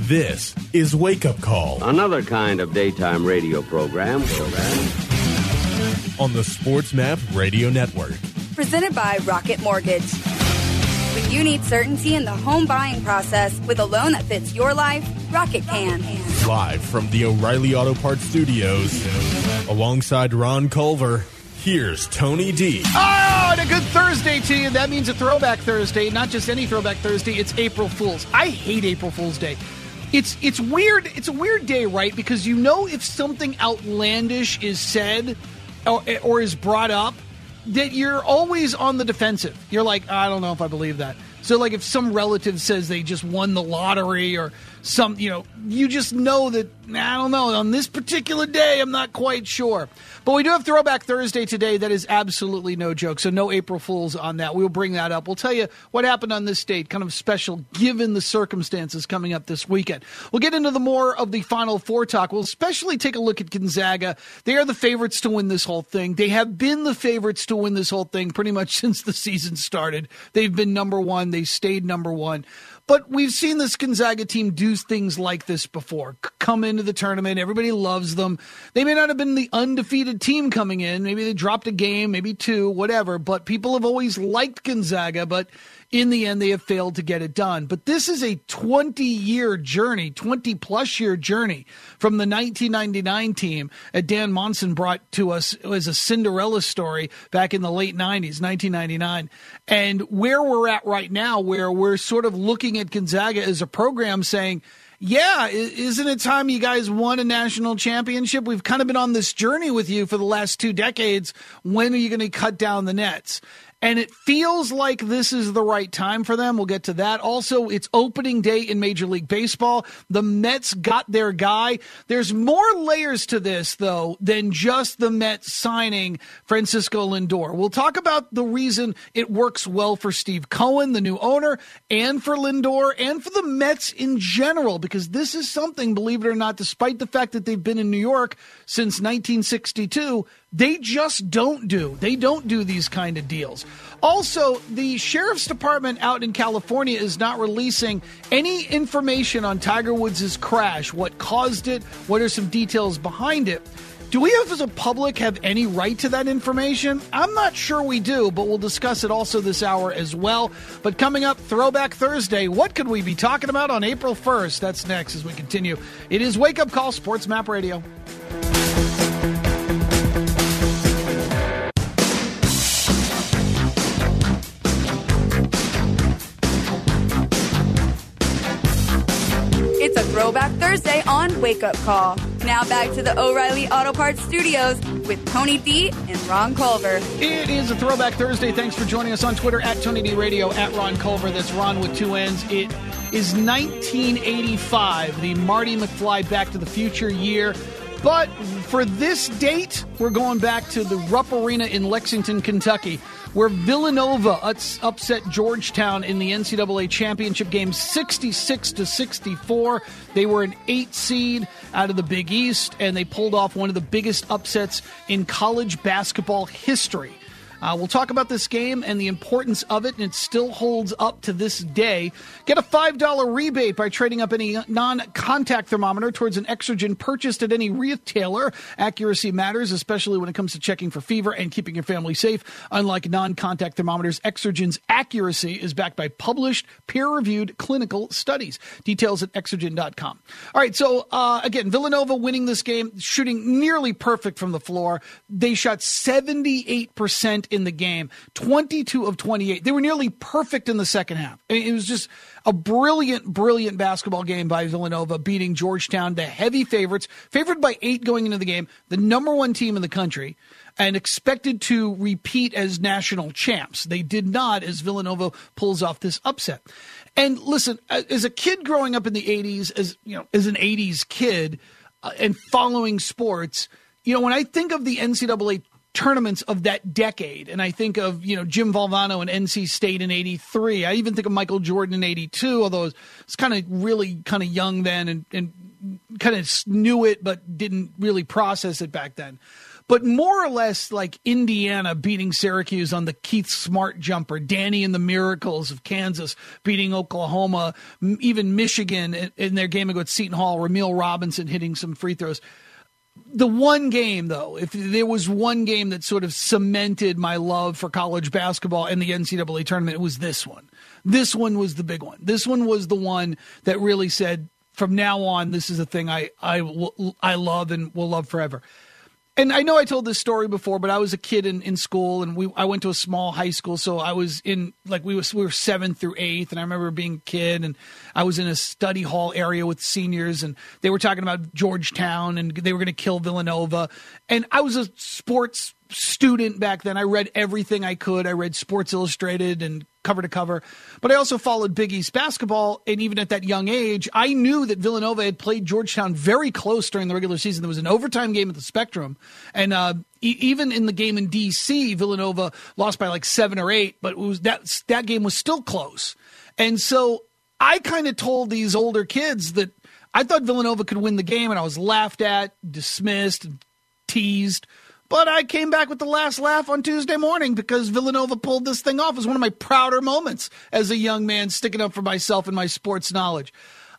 This is Wake Up Call. Another kind of daytime radio program. On the Sports Map Radio Network. Presented by Rocket Mortgage. When you need certainty in the home buying process with a loan that fits your life, Rocket can. Live from the O'Reilly Auto Parts Studios, alongside Ron Culver, here's Tony D. Oh, and a good Thursday to you. That means a Throwback Thursday, not just any Throwback Thursday. It's April Fool's. I hate April Fool's Day. It's weird. It's a weird day, right? Because you know if something outlandish is said or is brought up, that you're always on the defensive. You're like, I don't know if I believe that. So, like, if some relative says they just won the lottery or some, you just know that, I don't know, on this particular day, I'm not quite sure. But we do have Throwback Thursday today. That is absolutely no joke. So no April Fools on that. We'll bring that up. We'll tell you what happened on this date, kind of special given the circumstances coming up this weekend. We'll get into the more of the Final Four talk. We'll especially take a look at Gonzaga. They are the favorites to win this whole thing. They have been the favorites to win this whole thing pretty much since the season started. They've been number one. They stayed number one. But we've seen this Gonzaga team do things like this before. Come into the tournament. Everybody loves them. They may not have been the undefeated team coming in. Maybe they dropped a game, maybe two, whatever. But people have always liked Gonzaga. But in the end, they have failed to get it done. But this is a 20-year journey, 20-plus year journey from the 1999 team that Dan Monson brought to us as a Cinderella story back in the late 90s, 1999. And where we're at right now, where we're sort of looking at Gonzaga as a program saying, yeah, isn't it time you guys won a national championship? We've kind of been on this journey with you for the last 2 decades. When are you going to cut down the nets? And it feels like this is the right time for them. We'll get to that. Also, it's opening day in Major League Baseball. The Mets got their guy. There's more layers to this, though, than just the Mets signing Francisco Lindor. We'll talk about the reason it works well for Steve Cohen, the new owner, and for Lindor, and for the Mets in general, because this is something, believe it or not, despite the fact that they've been in New York since 1962, they just don't do. They don't do these kind of deals. Also, the Sheriff's Department out in California is not releasing any information on Tiger Woods' crash, what caused it, what are some details behind it. Do we as a public have any right to that information? I'm not sure we do, but we'll discuss it also this hour as well. But coming up, Throwback Thursday, what could we be talking about on April 1st? That's next as we continue. It is Wake Up Call, Sports Map Radio. It's a Throwback Thursday on Wake Up Call. Now back to the O'Reilly Auto Parts Studios with Tony D and Ron Culver. It is a Throwback Thursday. Thanks for joining us on Twitter at Tony D Radio, at Ron Culver. That's Ron with 2 N's. It is 1985, the Marty McFly Back to the Future year. But for this date, we're going back to the Rupp Arena in Lexington, Kentucky, where Villanova upset Georgetown in the NCAA championship game 66-64. They were an 8 seed out of the Big East, and they pulled off one of the biggest upsets in college basketball history. We'll talk about this game and the importance of it, and it still holds up to this day. Get a $5 rebate by trading up any non-contact thermometer towards an Exergen purchased at any retailer. Accuracy matters, especially when it comes to checking for fever and keeping your family safe. Unlike non-contact thermometers, Exergen's accuracy is backed by published, peer-reviewed clinical studies. Details at Exergen.com. All right, so again, Villanova winning this game, shooting nearly perfect from the floor. They shot 78% in the game, 22 of 28. They were nearly perfect in the second half. I mean, it was just a brilliant, brilliant basketball game by Villanova, beating Georgetown, the heavy favorites, favored by 8 going into the game, the number 1 team in the country, and expected to repeat as national champs. They did not, as Villanova pulls off this upset. And listen, as a kid growing up in the 80s, as an 80s kid and following sports, when I think of the NCAA tournaments of that decade, and I think of Jim Valvano and NC State in '83. I even think of Michael Jordan in '82, although I was kind of young then and kind of knew it but didn't really process it back then. but more or less like Indiana beating Syracuse on the Keith Smart jumper, Danny and the Miracles of Kansas beating Oklahoma, even Michigan in their game against Seton Hall, Ramil Robinson hitting some free throws. The one game, though, if there was one game that sort of cemented my love for college basketball and the NCAA tournament, it was this one. This one was the big one. This one was the one that really said, from now on, this is a thing I love and will love forever. And I know I told this story before, but I was a kid in school, and I went to a small high school, so I was in, like, we were 7th through 8th, and I remember being a kid, and I was in a study hall area with seniors, and they were talking about Georgetown, and they were going to kill Villanova, and I was a sports student back then. I read everything I could. I read Sports Illustrated and cover to cover, but I also followed Big East basketball, and even at that young age, I knew that Villanova had played Georgetown very close during the regular season. There was an overtime game at the Spectrum, and even in the game in D.C., Villanova lost by like 7 or 8, but it was that game was still close. And so I kind of told these older kids that I thought Villanova could win the game, and I was laughed at, dismissed, and teased. But I came back with the last laugh on Tuesday morning because Villanova pulled this thing off. It was one of my prouder moments as a young man sticking up for myself and my sports knowledge.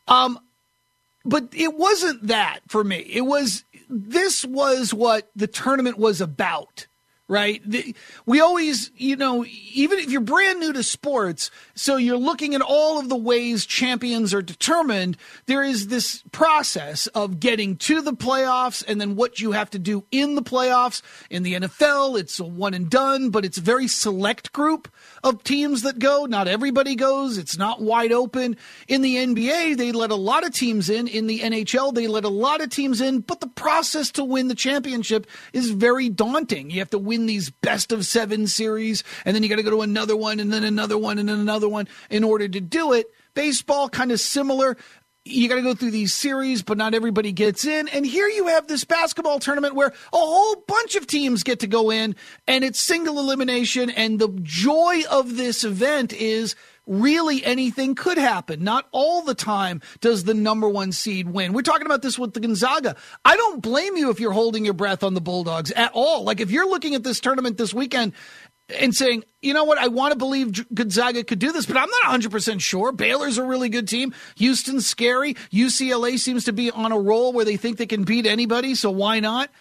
But it wasn't that for me. This was what the tournament was about, right? We always, even if you're brand new to sports, so you're looking at all of the ways champions are determined, there is this process of getting to the playoffs and then what you have to do in the playoffs. In the NFL, it's a one and done, but it's a very select group of teams that go. Not everybody goes. It's not wide open. In the NBA, they let a lot of teams in. In the NHL, they let a lot of teams in, but the process to win the championship is very daunting. You have to win these best of 7 series, and then you got to go to another one, and then another one, and then another one in order to do it. Baseball, kind of similar. You got to go through these series, but not everybody gets in. And here you have this basketball tournament where a whole bunch of teams get to go in, and it's single elimination. And the joy of this event is really anything could happen. Not all the time does the number 1 seed win. We're talking about this with the Gonzaga. I don't blame you if you're holding your breath on the Bulldogs at all. Like, if you're looking at this tournament this weekend and saying, you know what, I want to believe Gonzaga could do this, but I'm not 100% sure. Baylor's a really good team. Houston's scary. UCLA seems to be on a roll where they think they can beat anybody, so why not?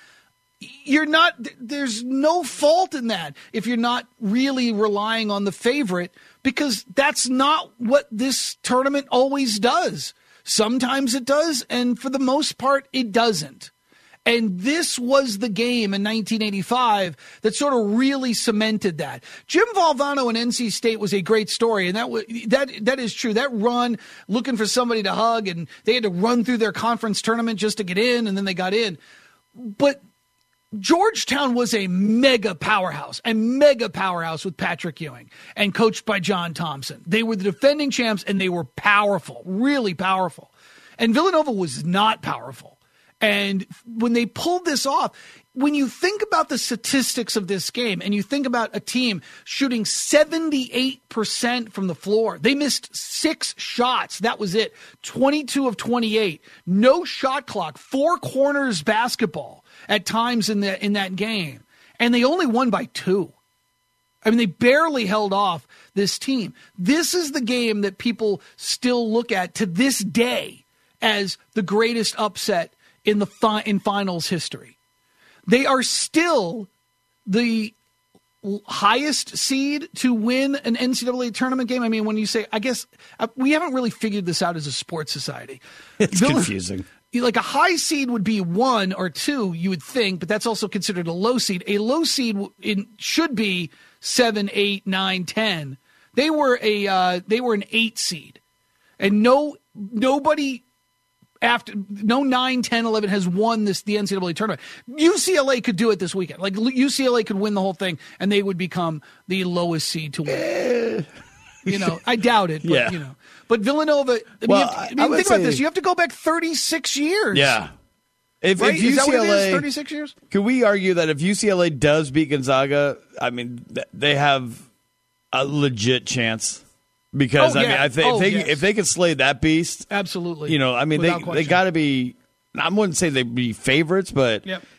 There's no fault in that if you're not really relying on the favorite, because that's not what this tournament always does. Sometimes it does, and for the most part, it doesn't. And this was the game in 1985 that sort of really cemented that. Jim Valvano and NC State was a great story, and that is true. That run, looking for somebody to hug, and they had to run through their conference tournament just to get in, and then they got in. But Georgetown was a mega powerhouse with Patrick Ewing and coached by John Thompson. They were the defending champs, and they were powerful, really powerful. And Villanova was not powerful. And when they pulled this off, when you think about the statistics of this game and you think about a team shooting 78% from the floor, they missed 6 shots. That was it. 22 of 28. No shot clock. 4 corners basketball at times in that game. And they only won by 2. I mean, they barely held off this team. This is the game that people still look at to this day as the greatest upset in finals history. They are still the highest seed to win an NCAA tournament game. I mean, when you say, I guess we haven't really figured this out as a sports society. It's confusing. Like a high seed would be 1 or 2, you would think, but that's also considered a low seed. A low seed should be 7, 8, 9, 10. They were an 8 seed, and nobody. After no 9, 10, 11 has won the NCAA tournament. UCLA could do it this weekend. Like, UCLA could win the whole thing, and they would become the lowest seed to win. I doubt it. But, yeah. But Villanova. Think about this. You have to go back 36 years. Yeah. If UCLA, is that what it is? 36 years. Could we argue that if UCLA does beat Gonzaga, I mean, they have a legit chance? Because, if they could slay that beast. Absolutely. They got to be, I wouldn't say they'd be favorites, but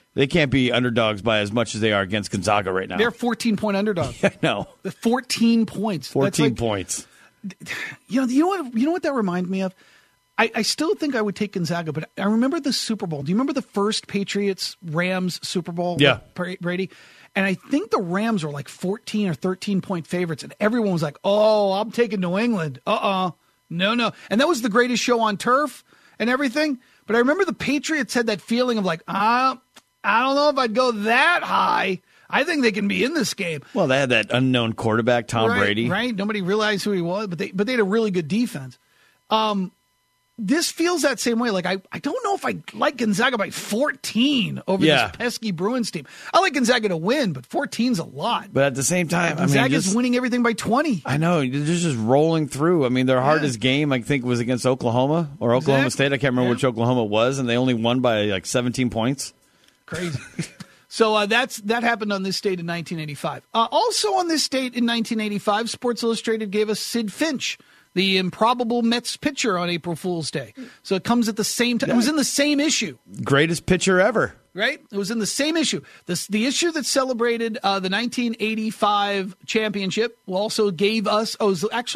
They can't be underdogs by as much as they are against Gonzaga right now. They're 14-point underdogs. I know. 14 points. 14 points. You know what that reminded me of? I still think I would take Gonzaga, but I remember the Super Bowl. Do you remember the first Patriots-Rams Super Bowl? Yeah. With Brady? And I think the Rams were like 14 or 13-point favorites, and everyone was like, oh, I'm taking New England. No. And that was the greatest show on turf and everything. But I remember the Patriots had that feeling of like, I don't know if I'd go that high. I think they can be in this game. Well, they had that unknown quarterback, Tom Brady. Right. Nobody realized who he was, but they had a really good defense. This feels that same way. Like, I don't know if I like Gonzaga by 14 over this pesky Bruins team. I like Gonzaga to win, but 14's a lot. But at the same time, Gonzaga's winning everything by 20. I know. They're just rolling through. I mean, their hardest game, I think, was against Oklahoma or Oklahoma State. I can't remember which Oklahoma it was, and they only won by like 17 points. Crazy. So that happened on this date in 1985. Also on this date in 1985, Sports Illustrated gave us Sid Finch, the improbable Mets pitcher, on April Fool's Day. So it comes at the same time. It was in the same issue. Greatest pitcher ever. Right? It was in the same issue. The issue that celebrated the 1985 championship also gave us, I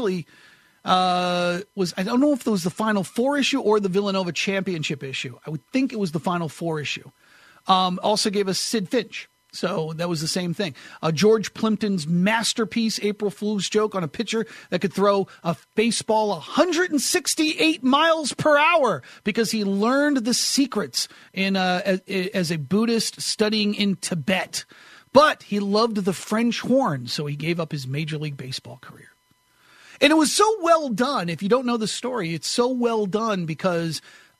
don't know if it was the Final Four issue or the Villanova championship issue. I would think it was the Final Four issue. Also gave us Sid Finch. So that was the same thing. George Plimpton's masterpiece, April Fool's joke on a pitcher that could throw a baseball 168 miles per hour because he learned the secrets as a Buddhist studying in Tibet. But he loved the French horn, so he gave up his Major League Baseball career. And it was so well done. If you don't know the story, it's so well done because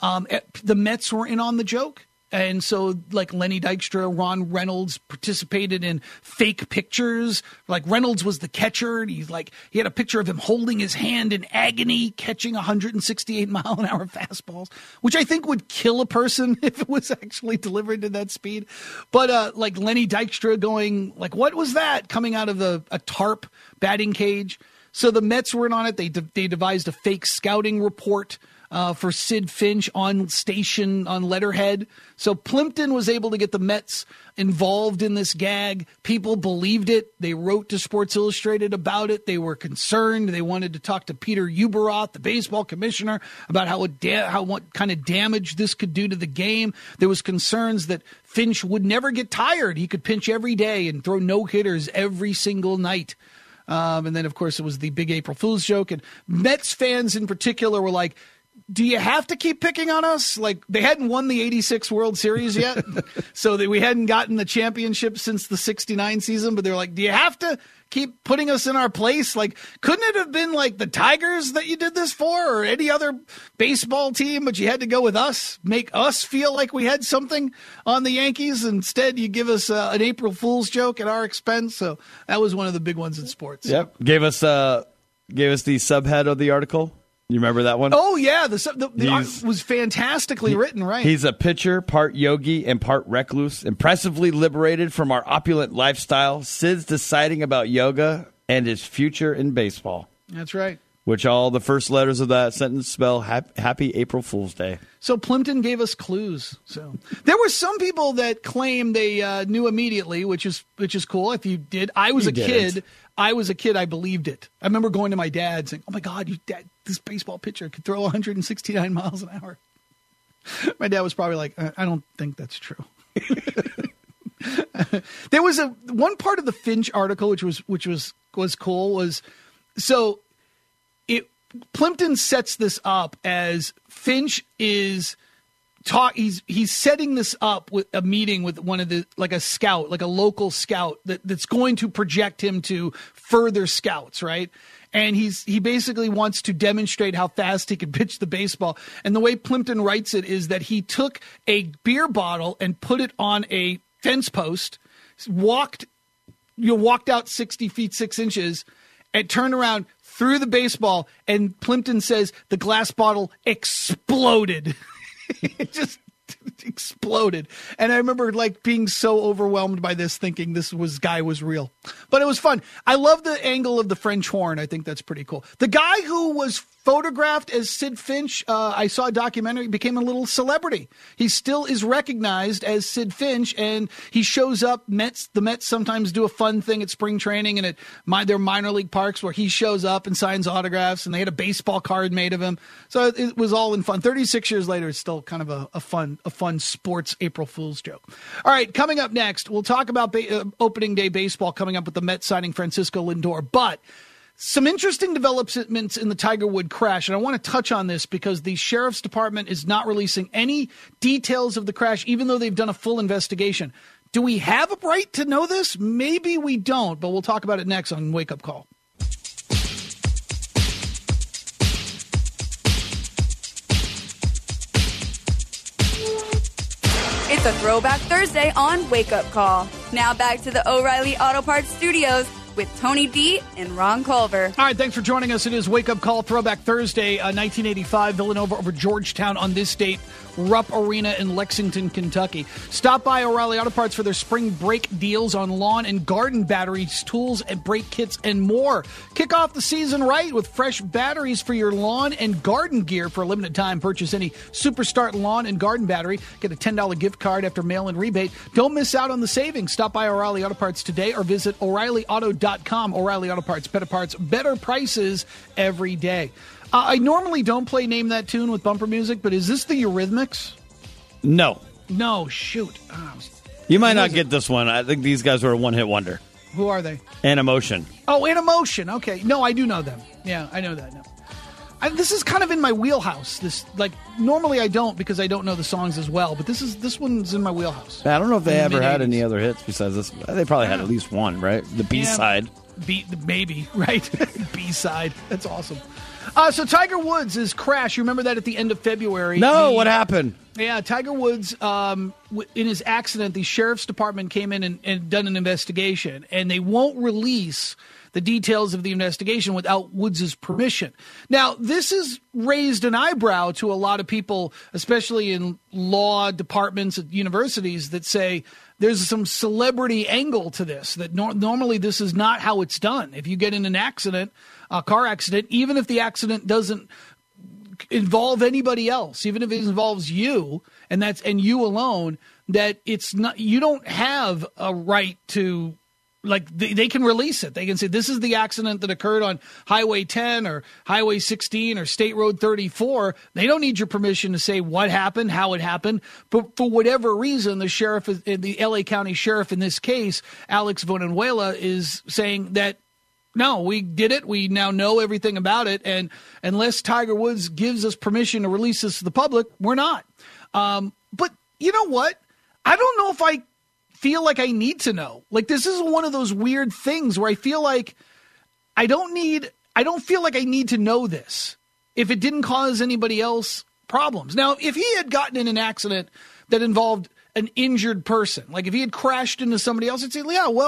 the Mets were in on the joke. And so, like, Lenny Dykstra, Ron Reynolds participated in fake pictures. Like, Reynolds was the catcher, and he had a picture of him holding his hand in agony, catching 168-mile-an-hour fastballs, which I think would kill a person if it was actually delivered at that speed. But, like, Lenny Dykstra going, like, what was that? Coming out of a tarp batting cage. So the Mets were in on it. They devised a fake scouting report for Sid Finch on station, on letterhead. So Plimpton was able to get the Mets involved in this gag. People believed it. They wrote to Sports Illustrated about it. They were concerned. They wanted to talk to Peter Ueberroth, the baseball commissioner, about what kind of damage this could do to the game. There was concerns that Finch would never get tired. He could pinch every day and throw no-hitters every single night. And then, of course, it was the big April Fool's joke. And Mets fans in particular were like, do you have to keep picking on us? Like, they hadn't won the 86 World Series yet, so that we hadn't gotten the championship since the 69 season, but they're like, do you have to keep putting us in our place? Like, couldn't it have been like the Tigers that you did this for, or any other baseball team, but you had to go with us, make us feel like we had something on the Yankees? Instead, you give us an April Fool's joke at our expense. So that was one of the big ones in sports. Yep. Gave us the subhead of the article. You remember that one? Oh, yeah. The art was fantastically written, right? He's a pitcher, part yogi and part recluse, impressively liberated from our opulent lifestyle. Sid's deciding about yoga and his future in baseball. That's right. Which all the first letters of that sentence spell Happy April Fool's Day. So Plimpton gave us clues. So there were some people that claim they knew immediately, which is cool. If you did, I was a kid. I believed it. I remember going to my dad saying, "Oh my God, this baseball pitcher could throw 169 miles an hour." My dad was probably like, "I don't think that's true." There was one part of the Finch article which was cool was so. Plimpton sets this up as Finch is he's setting this up with a meeting with one of the, like a scout, like a local scout that's going to project him to further scouts, right? And he basically wants to demonstrate how fast he can pitch the baseball. And the way Plimpton writes it is that he took a beer bottle and put it on a fence post, walked out 60 feet 6 inches, and turned around, threw the baseball, and Plimpton says the glass bottle exploded. It just exploded. And I remember being so overwhelmed by this, thinking this guy was real. But it was fun. I love the angle of the French horn. I think that's pretty cool. The guy who was photographed as Sid Finch. I saw a documentary, became a little celebrity. He still is recognized as Sid Finch, and he shows up. The Mets sometimes do a fun thing at spring training and at their minor league parks where he shows up and signs autographs, and they had a baseball card made of him. So it was all in fun. 36 years later, it's still kind of a fun sports April Fool's joke. All right, coming up next, we'll talk about opening day baseball coming up with the Mets signing Francisco Lindor, but some interesting developments in the Tiger Woods crash, and I want to touch on this because the Sheriff's Department is not releasing any details of the crash, even though they've done a full investigation. Do we have a right to know this? Maybe we don't, but we'll talk about it next on Wake Up Call. It's a Throwback Thursday on Wake Up Call. Now back to the O'Reilly Auto Parts Studios with Tony D and Ron Culver. All right, thanks for joining us. It is Wake Up Call Throwback Thursday, 1985, Villanova over Georgetown on this date, Rupp Arena in Lexington, Kentucky. Stop by O'Reilly Auto Parts for their spring break deals on lawn and garden batteries, tools, and brake kits, and more. Kick off the season right with fresh batteries for your lawn and garden gear for a limited time. Purchase any Superstart lawn and garden battery. Get a $10 gift card after mail-in rebate. Don't miss out on the savings. Stop by O'Reilly Auto Parts today or visit O'ReillyAuto.com. O'Reilly Auto Parts, better parts, better prices every day. I normally don't play Name That Tune with bumper music, but is this the Eurythmics? No. No, shoot. You might not get this one. I think these guys were a one-hit wonder. Who are they? Animotion. Oh, Animotion. Okay. No, I do know them. Yeah, I know that now. This is kind of in my wheelhouse. Normally I don't because I don't know the songs as well, but this one's in my wheelhouse. I don't know if they ever had any other hits besides this. They probably had at least one, right? The B-side. Maybe, right? B-side. That's awesome. So Tiger Woods' crash, you remember that at the end of February? No, what happened? Yeah, Tiger Woods, in his accident, the Sheriff's Department came in and done an investigation, and they won't release the details of the investigation without Woods' permission. Now, this has raised an eyebrow to a lot of people, especially in law departments at universities, that say there's some celebrity angle to this, that normally this is not how it's done. If you get in an accident, a car accident, even if the accident doesn't involve anybody else, even if it involves you and you alone, that it's not, you don't have a right to, like, they can release it. They can say this is the accident that occurred on Highway 10 or Highway 16 or State Road 34. They don't need your permission to say what happened, how it happened. But for whatever reason, the LA County Sheriff in this case, Alex Valenzuela, is saying that no, we did it. We now know everything about it. And unless Tiger Woods gives us permission to release this to the public, we're not. But you know what? I don't know if I feel like I need to know. Like, this is one of those weird things where I feel like I don't feel like I need to know this if it didn't cause anybody else problems. Now, if he had gotten in an accident that involved an injured person, like if he had crashed into somebody else, I'd say,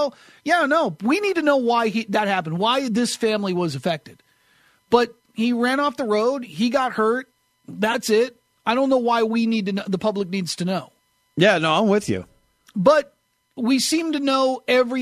no, we need to know why that happened, why this family was affected. But he ran off the road, he got hurt, that's it. I don't know why we need to know, the public needs to know. Yeah, no, I'm with you. But we seem to know every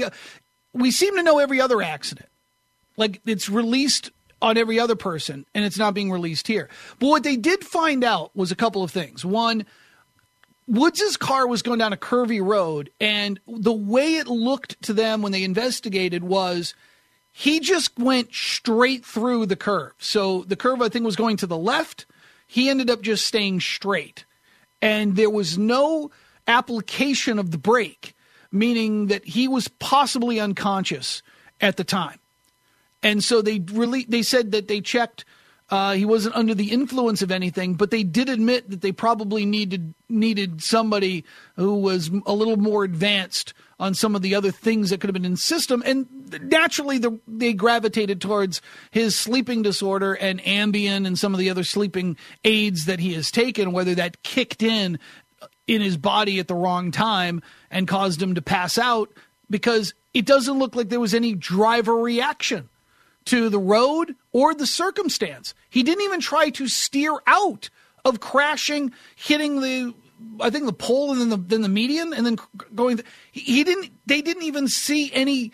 other accident. Like, it's released on every other person, and it's not being released here. But what they did find out was a couple of things. One, Woods' car was going down a curvy road, and the way it looked to them when they investigated was he just went straight through the curve. So the curve, I think, was going to the left. He ended up just staying straight. And there was no application of the brake, meaning that he was possibly unconscious at the time. And so they said that they checked. He wasn't under the influence of anything, but they did admit that they probably needed somebody who was a little more advanced on some of the other things that could have been in the system. And naturally, they gravitated towards his sleeping disorder and Ambien and some of the other sleeping aids that he has taken, whether that kicked in his body at the wrong time and caused him to pass out, because it doesn't look like there was any driver reaction to the road or the circumstance. He didn't even try to steer out of crashing, hitting the pole and then the median and then going. They didn't even see any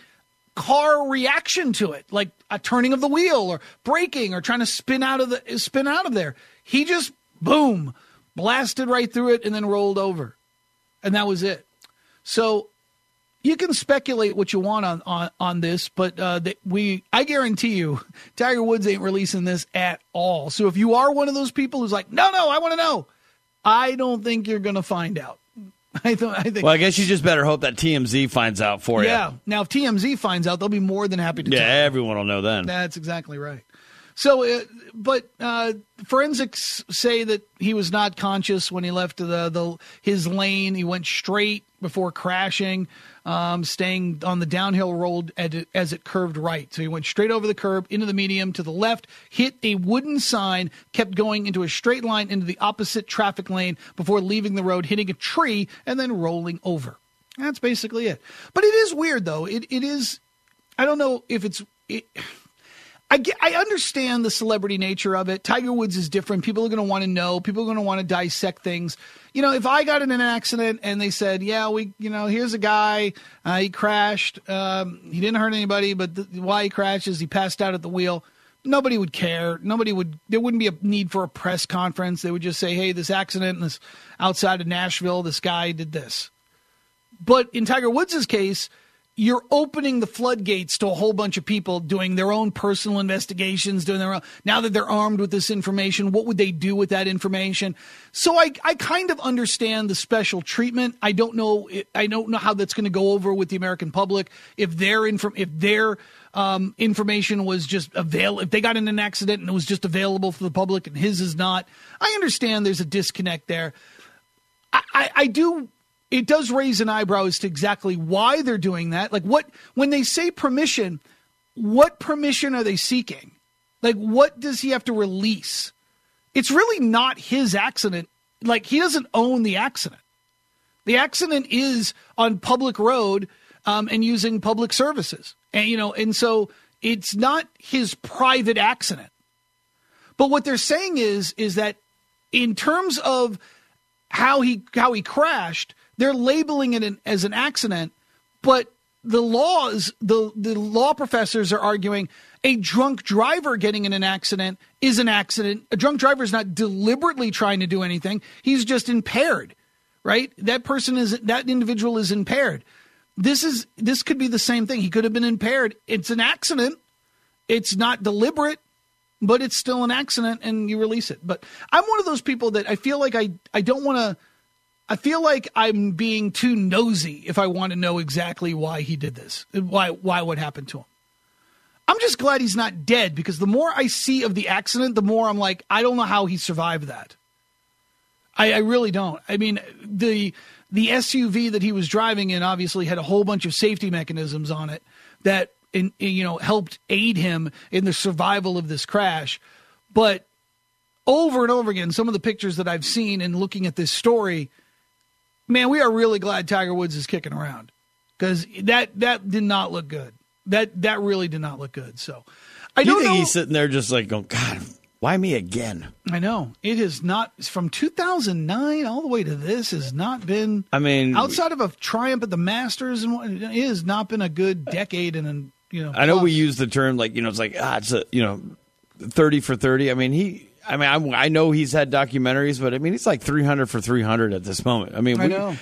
car reaction to it, like a turning of the wheel or braking or trying to spin out of there. He just, boom, blasted right through it and then rolled over. And that was it. So you can speculate what you want on this, but I guarantee you Tiger Woods ain't releasing this at all. So if you are one of those people who's like, no, I want to know, I don't think you're going to find out. I think. Well, I guess you just better hope that TMZ finds out for you. Yeah. Now, if TMZ finds out, they'll be more than happy to tell you. Everyone will know then. That's exactly right. So, but forensics say that he was not conscious when he left his lane. He went straight before crashing, staying on the downhill road as it curved right. So he went straight over the curb, into the medium, to the left, hit a wooden sign, kept going into a straight line into the opposite traffic lane before leaving the road, hitting a tree, and then rolling over. That's basically it. But it is weird, though. It is, I don't know if it's... I understand the celebrity nature of it. Tiger Woods is different. People are going to want to know. People are going to want to dissect things. You know, if I got in an accident and they said, yeah, here's a guy, he crashed. He didn't hurt anybody, but why he crashed is he passed out at the wheel. Nobody would care. There wouldn't be a need for a press conference. They would just say, hey, this accident in this outside of Nashville, this guy did this. But in Tiger Woods' case, you're opening the floodgates to a whole bunch of people doing their own personal investigations, doing their own. Now that they're armed with this information, what would they do with that information? So I kind of understand the special treatment. I don't know how that's going to go over with the American public. If their information was just available, if they got in an accident and it was just available for the public and his is not, I understand there's a disconnect there. I do. It does raise an eyebrow as to exactly why they're doing that. Like, when they say permission, what permission are they seeking? Like, what does he have to release? It's really not his accident. Like, he doesn't own the accident. The accident is on public road and using public services. And so it's not his private accident. But what they're saying is that in terms of how he crashed, they're labeling it as an accident, but the law professors are arguing a drunk driver getting in an accident is an accident. A drunk driver is not deliberately trying to do anything. He's just impaired, right? That individual is impaired. This could be the same thing. He could have been impaired. It's an accident. It's not deliberate, but it's still an accident, and you release it. But I'm one of those people that I feel like I don't want to. I feel like I'm being too nosy if I want to know exactly why he did this, why what happened to him. I'm just glad he's not dead, because the more I see of the accident, the more I'm like, I don't know how he survived that. I really don't. I mean, the SUV that he was driving in obviously had a whole bunch of safety mechanisms on it that helped aid him in the survival of this crash. But over and over again, some of the pictures that I've seen and looking at this story, man, we are really glad Tiger Woods is kicking around, because that did not look good. That really did not look good. So I don't think he's sitting there just like going, God, why me again? I know. It has not, from 2009 all the way to this, has not been, I mean, outside of a triumph at the Masters, and it has not been a good decade. And I know we use the term like, it's like, it's 30 for 30. I know he's had documentaries, but he's like 300 for 300 at this moment. I know.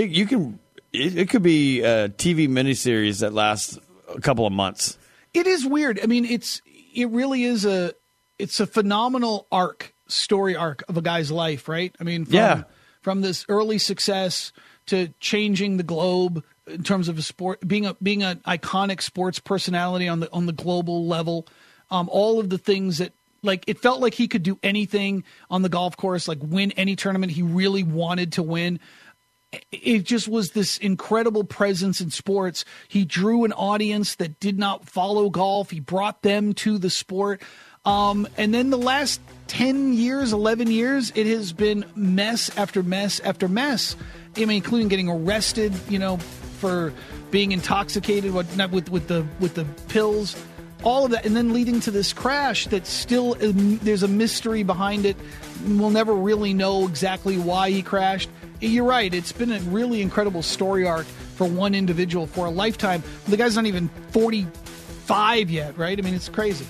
It could be a TV miniseries that lasts a couple of months. It is weird. It really is it's a phenomenal story arc of a guy's life, right? From this early success to changing the globe in terms of a sport, being an iconic sports personality on the global level, all of the things that, like, it felt like he could do anything on the golf course, like win any tournament he really wanted to win. It just was this incredible presence in sports. He drew an audience that did not follow golf. He brought them to the sport. And then the last 10 years, 11 years, it has been mess after mess after mess. Including getting arrested, for being intoxicated with the pills. All of that, and then leading to this crash that still, there's a mystery behind it. We'll never really know exactly why he crashed. You're right. It's been a really incredible story arc for one individual for a lifetime. The guy's not even 45 yet, right? I mean, it's crazy.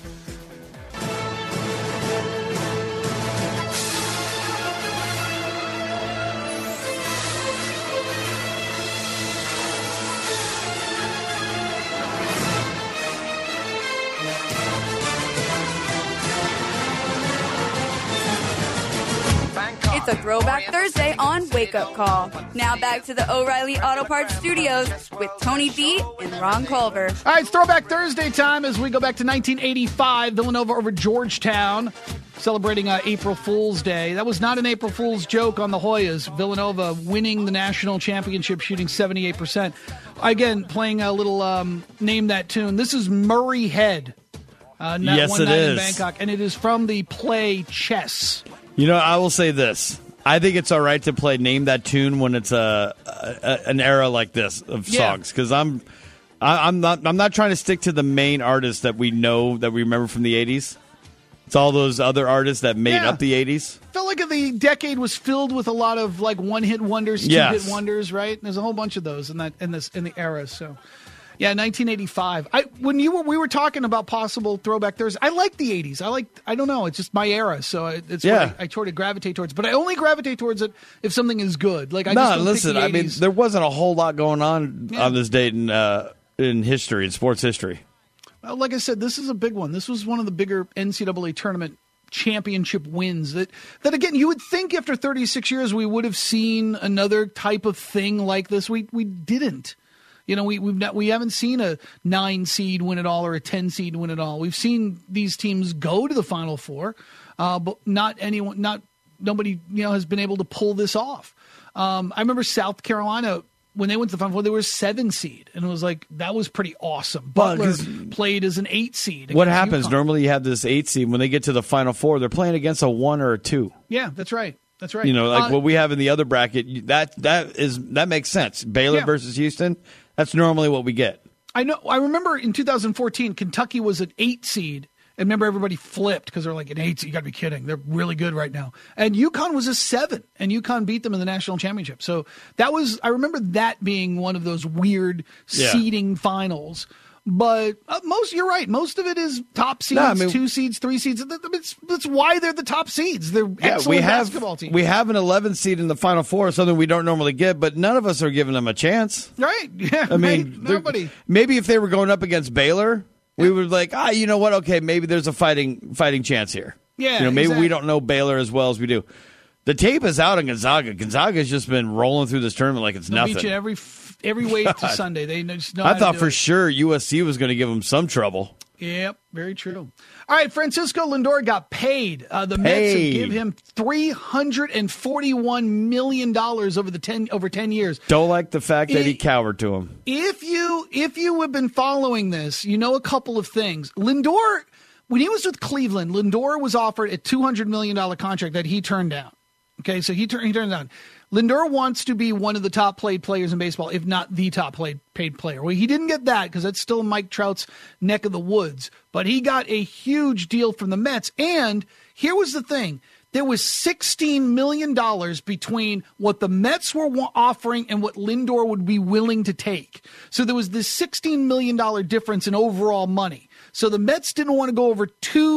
It's a Throwback Thursday on Wake Up Call. Now back to the O'Reilly Auto Parts Studios with Tony B and Ron Culver. All right, it's Throwback Thursday time as we go back to 1985. Villanova over Georgetown, celebrating April Fool's Day. That was not an April Fool's joke on the Hoyas. Villanova winning the national championship, shooting 78%. Again, playing a little Name That Tune. This is Murray Head. Yes, it is. In Bangkok, and it is from the play Chess. You know, I will say this. I think it's all right to play Name That Tune when it's an era like this of songs, because I'm not trying to stick to the main artists that we know, that we remember from the 80s. It's all those other artists that made up the 80s. Felt like the decade was filled with a lot of like one-hit wonders, two-hit wonders, right? There's a whole bunch of those in the era. So, yeah, 1985. We were talking about possible Throwback Thursday. I like the 80s. I don't know. It's just my era, so it's what I sort of gravitate towards. But I only gravitate towards it if something is good. Like listen. I mean, there wasn't a whole lot going on this date in history, in sports history. Well, like I said, this is a big one. This was one of the bigger NCAA tournament championship wins that again, you would think after 36 years we would have seen another type of thing like this. We didn't. You know, we haven't seen a 9 seed win it all or a 10 seed win it all. We've seen these teams go to the Final Four, but nobody has been able to pull this off. I remember South Carolina, when they went to the Final Four, they were a 7 seed, and it was like, that was pretty awesome. Butler played as an 8 seed. What happens? UConn. Normally you have this 8 seed. When they get to the Final Four, they're playing against a 1 or a 2. Yeah, that's right. That's right. You know, like what we have in the other bracket, that makes sense. Baylor versus Houston, that's normally what we get. I know. I remember in 2014, Kentucky was an 8 seed. I remember everybody flipped because they're like, an 8 seed, you got to be kidding. They're really good right now. And UConn was a 7, and UConn beat them in the national championship. So I remember that being one of those weird seeding finals. But you're right. Most of it is top seeds, 2 seeds, 3 seeds. That's why they're the top seeds. They're excellent basketball teams. We have an 11 seed in the Final Four, something we don't normally get, but none of us are giving them a chance. Right. Yeah. I mean, nobody. Maybe if they were going up against Baylor, we would like, you know what? Okay, maybe there's a fighting chance here. Yeah. Maybe we don't know Baylor as well as we do. The tape is out on Gonzaga. Gonzaga's just been rolling through this tournament like it's nothing. Beat you every way to Sunday. They just know I thought to for it. sure USC was going to give them some trouble. Yep, very true. All right, Francisco Lindor got paid. The Mets give him $341 million over 10 years. Don't like the fact that he cowered to him. If you have been following this, you know a couple of things. Lindor, when he was with Cleveland, Lindor was offered a $200 million contract that he turned down. Okay, so he turned it down. Lindor wants to be one of the top paid players in baseball, if not the top paid player. Well, he didn't get that because that's still Mike Trout's neck of the woods. But he got a huge deal from the Mets. And here was the thing. There was $16 million between what the Mets were offering and what Lindor would be willing to take. So there was this $16 million difference in overall money. So the Mets didn't want to go over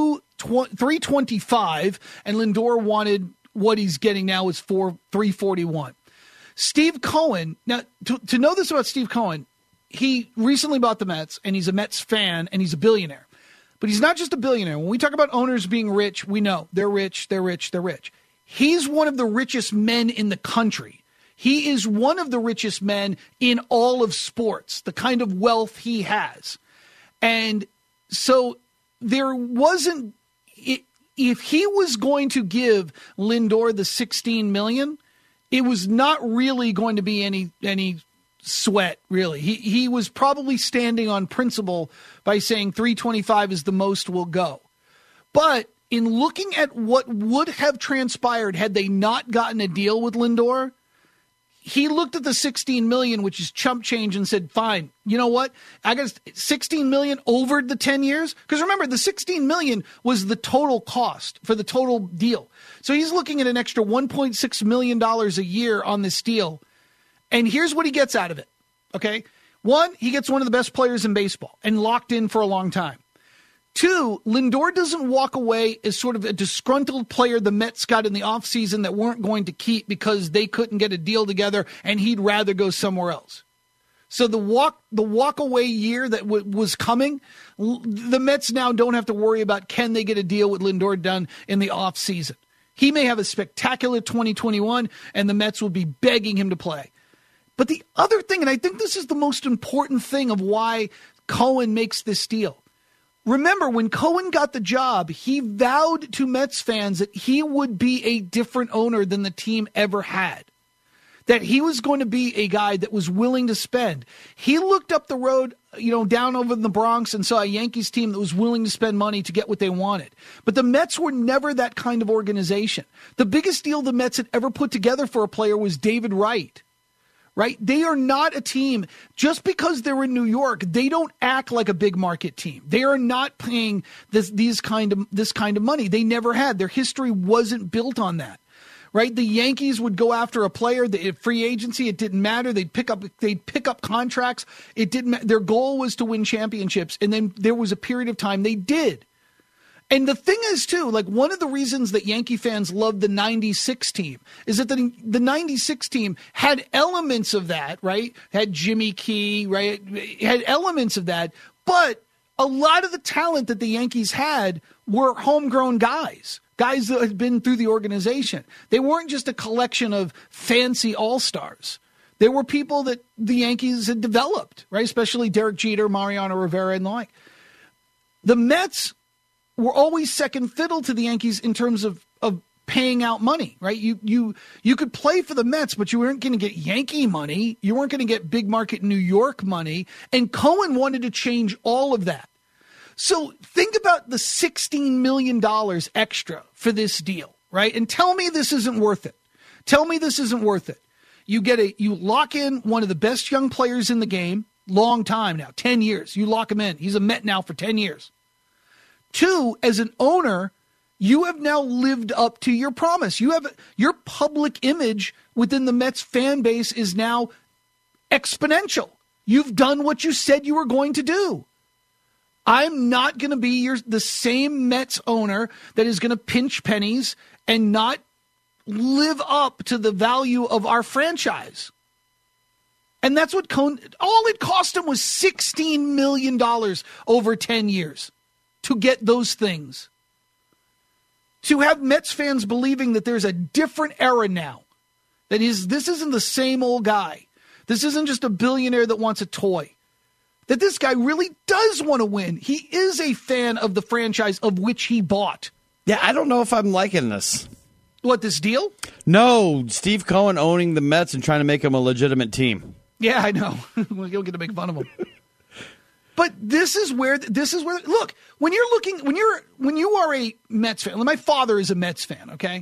$325, and Lindor wanted what he's getting now is $341. Steve Cohen, now to know this about Steve Cohen, he recently bought the Mets, and he's a Mets fan, and he's a billionaire. But he's not just a billionaire. When we talk about owners being rich, we know they're rich, they're rich, they're rich. He's one of the richest men in the country. He is one of the richest men in all of sports, the kind of wealth he has. And so there wasn't... If he was going to give Lindor the $16 million, it was not really going to be any sweat, really. He was probably standing on principle by saying $325 is the most we'll go. But in looking at what would have transpired had they not gotten a deal with Lindor, he looked at the $16 million, which is chump change, and said, fine, you know what? I got $16 million over the 10 years. Because remember, the $16 million was the total cost for the total deal. So he's looking at an extra $1.6 million a year on this deal. And here's what he gets out of it. okay? One, he gets one of the best players in baseball and locked in for a long time. Two, Lindor doesn't walk away as sort of a disgruntled player the Mets got in the offseason that weren't going to keep because they couldn't get a deal together and he'd rather go somewhere else. So the walk away year that was coming, the Mets now don't have to worry about can they get a deal with Lindor done in the offseason. He may have a spectacular 2021 and the Mets will be begging him to play. But the other thing, and I think this is the most important thing of why Cohen makes this deal. Remember, when Cohen got the job, he vowed to Mets fans that he would be a different owner than the team ever had. That he was going to be a guy that was willing to spend. He looked up the road, down over in the Bronx and saw a Yankees team that was willing to spend money to get what they wanted. But the Mets were never that kind of organization. The biggest deal the Mets had ever put together for a player was David Wright. Right? They are not a team. Just because they're in New York, they don't act like a big market team. They are not paying this kind of money. They never had. Their history wasn't built on that. Right? The Yankees would go after a player, free agency, it didn't matter. They'd pick up contracts. It didn't matter. Their goal was to win championships, and then there was a period of time they did. And the thing is, too, like one of the reasons that Yankee fans love the 96 team is that the 96 team had elements of that, right? Had Jimmy Key, right? Had elements of that. But a lot of the talent that the Yankees had were homegrown guys that had been through the organization. They weren't just a collection of fancy all-stars. They were people that the Yankees had developed, right? Especially Derek Jeter, Mariano Rivera, and the like. The Mets were always second fiddle to the Yankees in terms of paying out money, right? You could play for the Mets, but you weren't going to get Yankee money. You weren't going to get big market New York money. And Cohen wanted to change all of that. So think about the $16 million extra for this deal, right? And tell me this isn't worth it. Tell me this isn't worth it. You lock in one of the best young players in the game, long time now, 10 years. You lock him in. He's a Met now for 10 years. Two, as an owner, you have now lived up to your promise. Your public image within the Mets fan base is now exponential. You've done what you said you were going to do. I'm not going to be the same Mets owner that is going to pinch pennies and not live up to the value of our franchise. And that's what Cohen, all it cost him was $16 million over 10 years. To get those things. To have Mets fans believing that there's a different era now. This isn't the same old guy. This isn't just a billionaire that wants a toy. That this guy really does want to win. He is a fan of the franchise of which he bought. Yeah, I don't know if I'm liking this. What, this deal? No, Steve Cohen owning the Mets and trying to make them a legitimate team. Yeah, I know. You'll get to make fun of him. But this is where look, when you are a Mets fan, my father is a Mets fan, okay?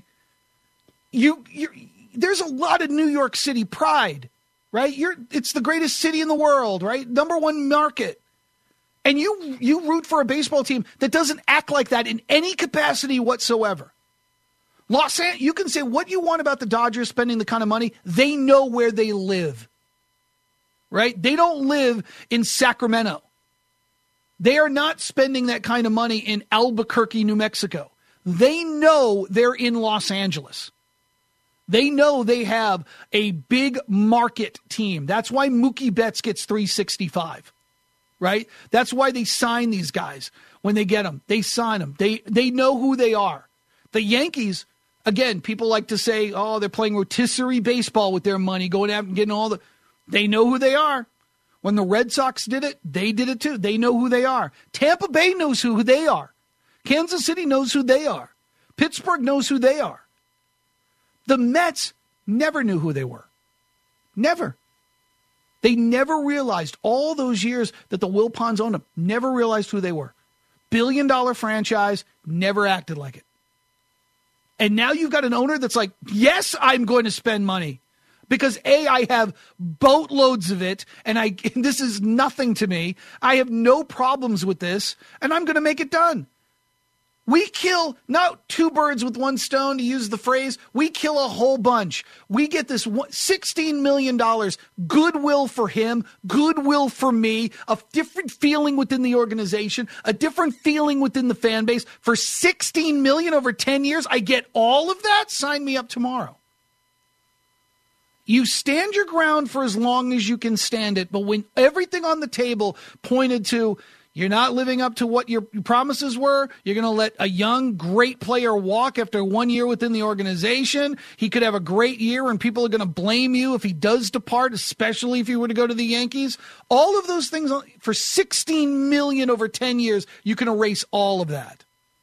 There's a lot of New York City pride, right? It's the greatest city in the world, right? Number one market. And you root for a baseball team that doesn't act like that in any capacity whatsoever. Los Angeles, you can say what you want about the Dodgers spending the kind of money. They know where they live, right? They don't live in Sacramento. They are not spending that kind of money in Albuquerque, New Mexico. They know they're in Los Angeles. They know they have a big market team. That's why Mookie Betts gets $365, right? That's why they sign these guys when they get them. They sign them. They know who they are. The Yankees, again, people like to say, oh, they're playing rotisserie baseball with their money, going out and getting all the... They know who they are. When the Red Sox did it, they did it too. They know who they are. Tampa Bay knows who they are. Kansas City knows who they are. Pittsburgh knows who they are. The Mets never knew who they were. Never. They never realized all those years that the Wilpons owned them. Never realized who they were. Billion-dollar franchise, never acted like it. And now you've got an owner that's like, yes, I'm going to spend money. Because A, I have boatloads of it, and this is nothing to me. I have no problems with this, and I'm going to make it done. We kill not two birds with one stone, to use the phrase. We kill a whole bunch. We get this $16 million, goodwill for him, goodwill for me, a different feeling within the organization, a different feeling within the fan base. For $16 million over 10 years, I get all of that? Sign me up tomorrow. You stand your ground for as long as you can stand it, but when everything on the table pointed to you're not living up to what your promises were, you're going to let a young, great player walk after 1 year within the organization. He could have a great year, and people are going to blame you if he does depart, especially if he were to go to the Yankees. All of those things, for $16 million over 10 years, you can erase all of that.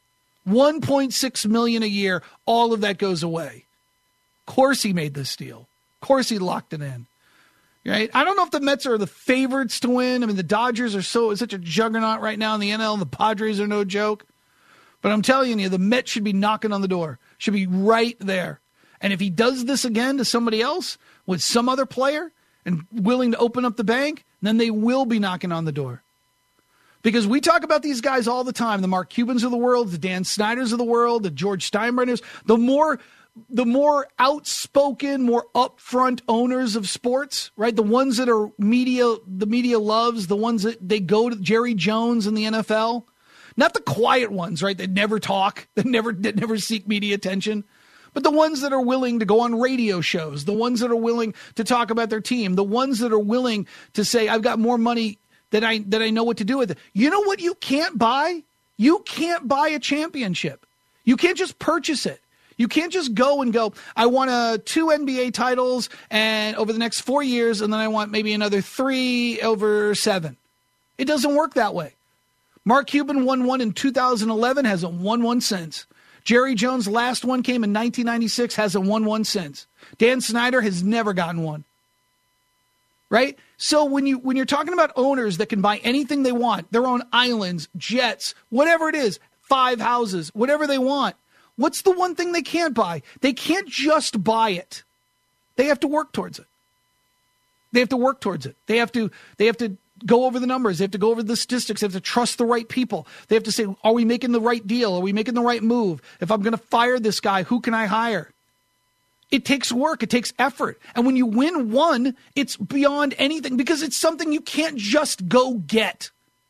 $1.6 million a year, all of that goes away. Of course he made this deal. Of course he locked it in. Right? I don't know if the Mets are the favorites to win. I mean, the Dodgers are such a juggernaut right now in the NL. The Padres are no joke. But I'm telling you, the Mets should be knocking on the door. Should be right there. And if he does this again to somebody else with some other player and willing to open up the bank, then they will be knocking on the door. Because we talk about these guys all the time, the Mark Cubans of the world, the Dan Snyders of the world, the George Steinbrenners, the more outspoken, more upfront owners of sports, right? The ones that the media loves, the ones that they go to, Jerry Jones in the NFL, not the quiet ones, right? That never talk, that never seek media attention, but the ones that are willing to go on radio shows, the ones that are willing to talk about their team, the ones that are willing to say, I've got more money that I know what to do with it. You know what you can't buy? You can't buy a championship. You can't just purchase it. You can't just go, I want 2 NBA titles and over the next 4 years, and then I want maybe another 3 over 7. It doesn't work that way. Mark Cuban won one in 2011, hasn't won one since. Jerry Jones' last one came in 1996, hasn't won one since. Dan Snyder has never gotten one. Right? So when you're talking about owners that can buy anything they want, their own islands, jets, whatever it is, 5 houses, whatever they want, what's the one thing they can't buy? They can't just buy it. They have to work towards it. They have to work towards it. They have to go over the numbers. They have to go over the statistics. They have to trust the right people. They have to say, are we making the right deal? Are we making the right move? If I'm going to fire this guy, who can I hire? It takes work. It takes effort. And when you win one, it's beyond anything because it's something you can't just go get.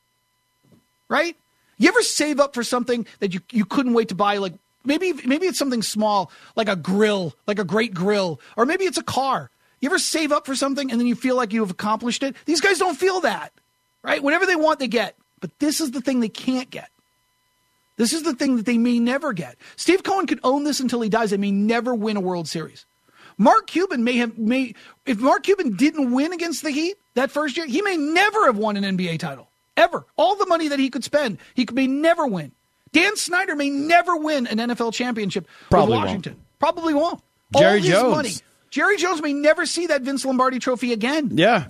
Right? You ever save up for something that you couldn't wait to buy, like, Maybe it's something small, like a grill, like a great grill, or maybe it's a car. You ever save up for something and then you feel like you've accomplished it? These guys don't feel that, right? Whatever they want, they get. But this is the thing they can't get. This is the thing that they may never get. Steve Cohen could own this until he dies and may never win a World Series. Mark Cuban if Mark Cuban didn't win against the Heat that first year, he may never have won an NBA title, ever. All the money that he could spend, may never win. Dan Snyder may never win an NFL championship with Washington. Probably won't. Jerry Jones. Money. Jerry Jones may never see that Vince Lombardi trophy again. Yeah.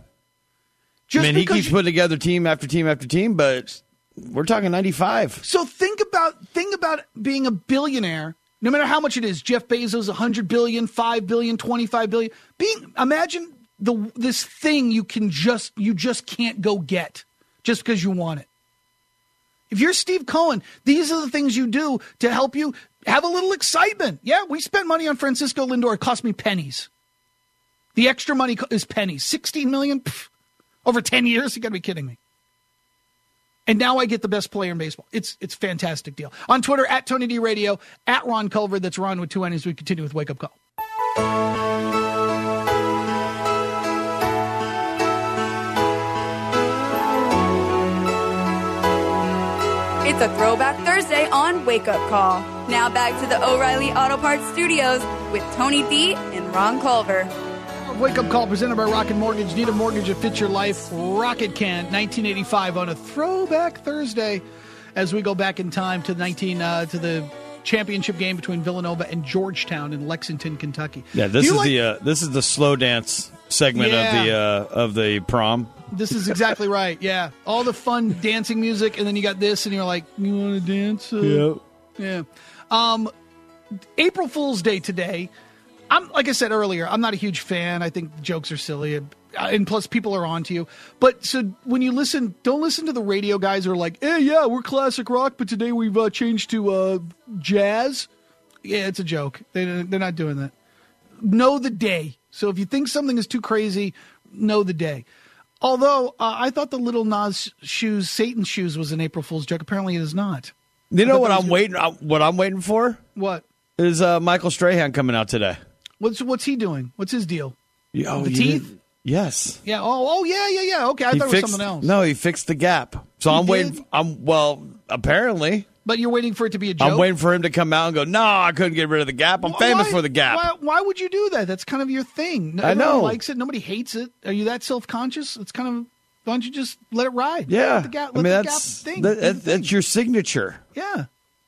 He keeps putting together team after team after team, but we're talking 95. So think about being a billionaire, no matter how much it is. Jeff Bezos, $100 billion, $5 billion, $25 billion. Imagine this thing you just can't go get just because you want it. If you're Steve Cohen, these are the things you do to help you have a little excitement. Yeah, we spent money on Francisco Lindor. It cost me pennies. The extra money is pennies. $16 million? Pff, over 10 years? You got to be kidding me. And now I get the best player in baseball. It's a fantastic deal. On Twitter, at Tony D Radio, at Ron Culver. That's Ron with 2 N's. We continue with Wake Up Call. It's a Throwback Thursday on Wake Up Call. Now back to the O'Reilly Auto Parts Studios with Tony D and Ron Culver. Wake Up Call presented by Rocket Mortgage. Need a mortgage that fits your life? Rocket can. 1985 on a Throwback Thursday as we go back in time to the championship game between Villanova and Georgetown in Lexington, Kentucky. Yeah, this is the slow dance segment of the prom. This is exactly right. Yeah, all the fun dancing music, and then you got this, and you're like, you want to dance? Yeah. April Fool's Day today. Like I said earlier, I'm not a huge fan. I think the jokes are silly. and plus people are on to you. But so when you listen, don't listen to the radio guys who are like, hey, yeah, we're classic rock, but today we've changed to jazz. Yeah, it's a joke. They're not doing that. Know the day. So if you think something is too crazy, know the day. Although I thought the Little Nas shoes, Satan's shoes, was an April Fool's joke. Apparently it is not. You know what I'm waiting? What I'm waiting for? What is Michael Strahan coming out today? What's he doing? What's his deal? Oh, the teeth? Yes. Yeah. Oh, yeah. Okay, I thought it was something else. No, he fixed the gap. So I'm waiting. Apparently. But you're waiting for it to be a joke? I'm waiting for him to come out and go, no, I couldn't get rid of the gap. I'm famous for the gap. Why would you do that? That's kind of your thing. I know. Nobody likes it. Nobody hates it. Are you that self-conscious? It's kind of, why don't you just let it ride? Yeah. Let the gap thing. That's your signature. Yeah.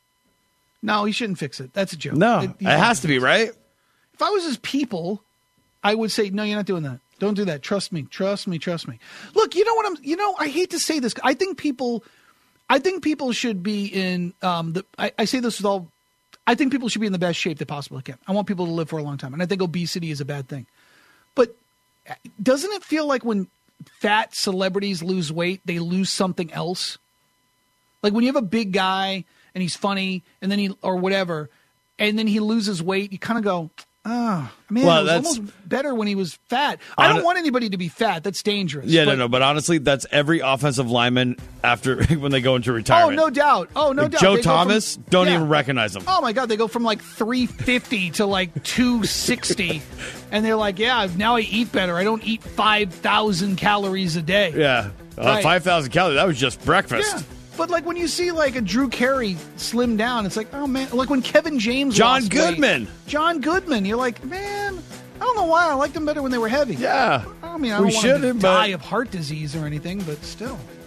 No, he shouldn't fix it. That's a joke. No, it has to be, right? If I was his people, I would say, no, you're not doing that. Don't do that. Trust me. Look, you know what I hate to say this. I think people should be in I say this with all. I think people should be in the best shape they possibly can. I want people to live for a long time, and I think obesity is a bad thing. But doesn't it feel like when fat celebrities lose weight, they lose something else? Like when you have a big guy and he's funny, and then or whatever, and then he loses weight, you kind of go, oh, man, it was almost better when he was fat. I don't want anybody to be fat. That's dangerous. Yeah, no. But honestly, that's every offensive lineman after when they go into retirement. Oh, no doubt. Joe Thomas, don't even recognize him. Oh, my God. They go from like 350 to like 260. And they're like, yeah, now I eat better. I don't eat 5,000 calories a day. Yeah. Right. 5,000 calories. That was just breakfast. Yeah. But like when you see like a Drew Carey slim down, it's like, oh man, like when Kevin James John Goodman, you're like, man, I don't know why I liked them better when they were heavy. Yeah, I mean, I don't want to die of heart disease or anything, but still.